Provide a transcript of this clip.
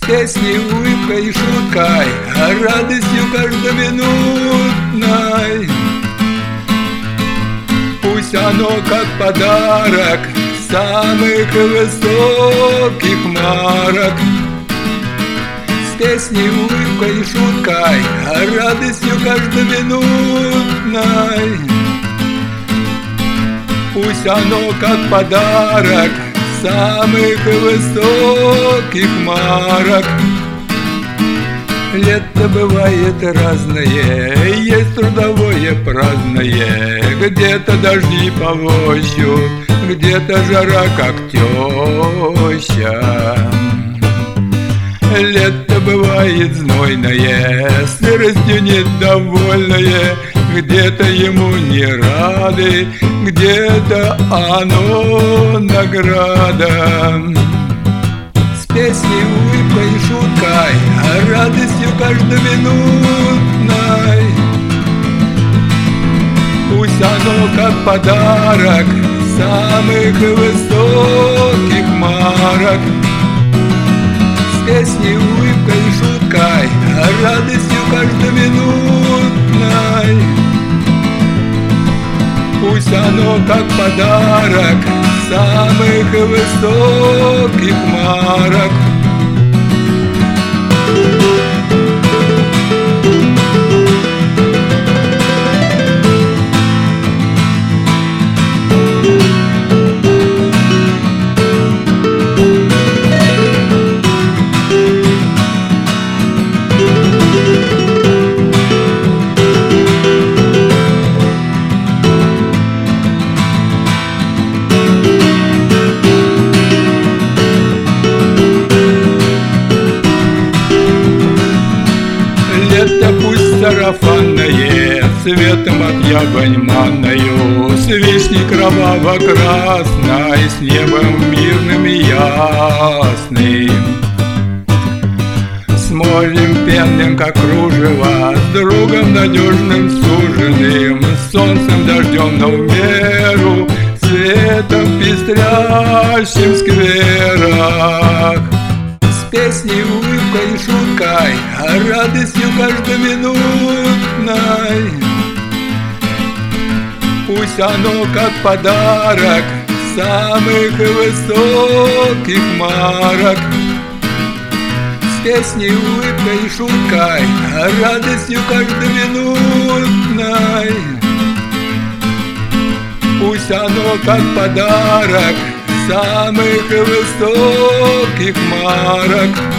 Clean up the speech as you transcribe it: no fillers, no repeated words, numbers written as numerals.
песней, улыбкой и шуткой, а радостью каждоминутной. Пусть оно как подарок самых высоких марок. С песней, улыбкой и шуткой, а радостью каждоминутной. Пусть оно как подарок самых высоких марок. Лето бывает разное, есть трудовое праздное, где-то дожди полощут, где-то жара как теща. Лето бывает знойное, сыростью недовольное, где-то ему не рады, где-то оно награда. С песней, улыбкой и шуткой, а радостью каждоминутной. Пусть оно как подарок самых высоких марок. С песней, улыбкой и шуткой, а радостью каждоминутной. Пусть оно как подарок самых высоких марок. Лето пусть сарафанное, цветом от яблонь манною, с вишней кроваво-красной, с небом мирным и ясным, с морем пенным, как кружево, с другом надежным суженым, с солнцем, дождем, но в меру, светом пестрящим в скверах. С песней, улыбкой и шуткой, а радостью каждоминутной. Пусть оно как подарок самых высоких марок. С песней, улыбкой и шуткой, а радостью каждоминутной. Пусть оно как подарок самых высоких марок.